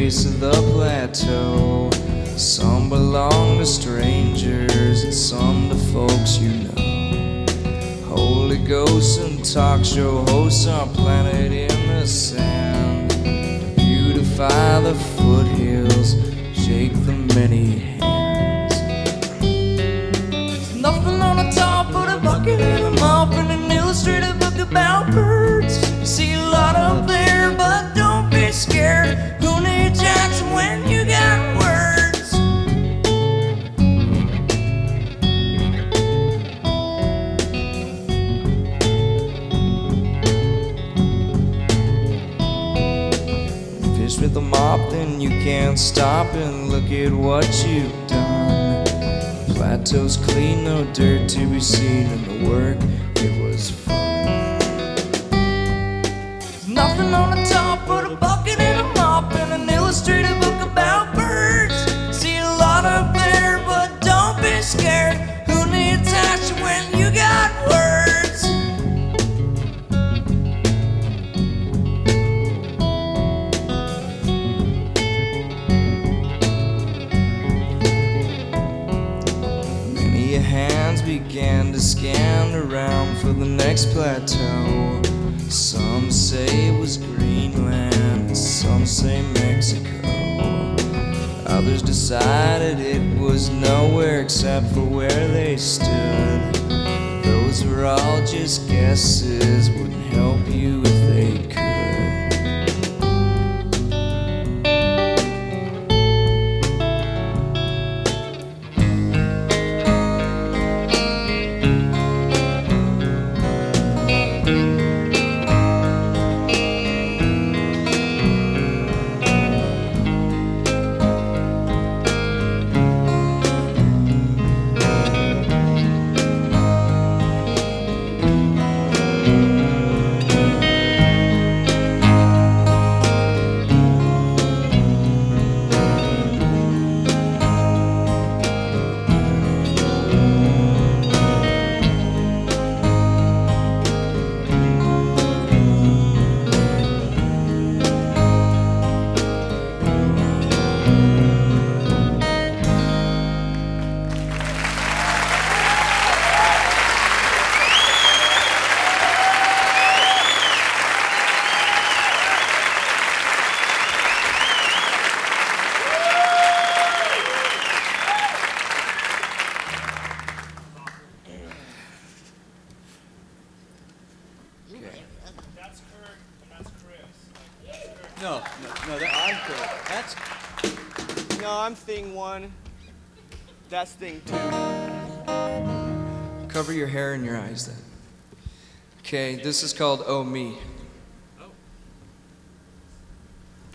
base of the plateau. Some belong to strangers and some to folks you know. Holy ghosts and talk show hosts are planted in the sand to beautify the foothills, shake the many hands. There's nothing on the top but a bucket and a mop and an illustrated book about birds. You see a lot up there, but don't be scared. Who needs Jackson when you got words? Fish with a mop, then you can't stop and look at what you've done. Plateau's clean, no dirt to be seen, and the work, it was fun. There's nothing on the top but a bucket and a mop and an illustrated book about birds. See a lot up there, but don't be scared. Who needs action when you got words? Many hands began to scan around for the next plateau. Some say it was Greenland, some say Mexico. Others decided it was nowhere except for where they stood. Those were all just guesses, wouldn't help you if they could. That's Kurt and that's Chris. No, I'm Kurt. I'm thing one. That's thing two. Cover your hair and your eyes then. Okay, this is called Oh Me.